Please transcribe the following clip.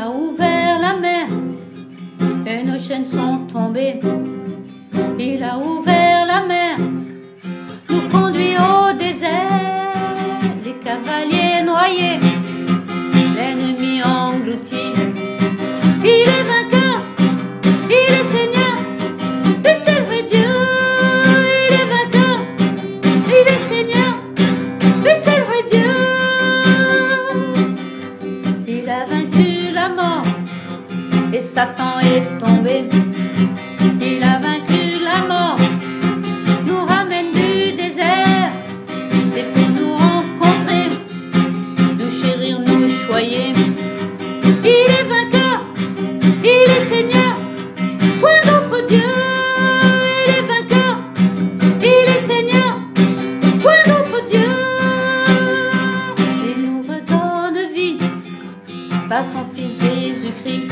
a ouvert la mer et nos chaînes sont tombées. Il a ouvert la mer, nous conduit au désert, les cavaliers noyés, l'ennemi englouti. Il est vainqueur, il est Seigneur, le seul vrai Dieu. Il est vainqueur, il est Seigneur, le seul vrai Dieu. Il a vaincu la mort et Satan est tombé. Il a vaincu la mort, nous ramène du désert. C'est pour nous rencontrer, nous chérir, nous choyer. Il est vainqueur, il est Seigneur, point d'autre Dieu. Il est vainqueur, il est Seigneur, point d'autre Dieu. Il nous redonne vie par son Fils Jésus-Christ.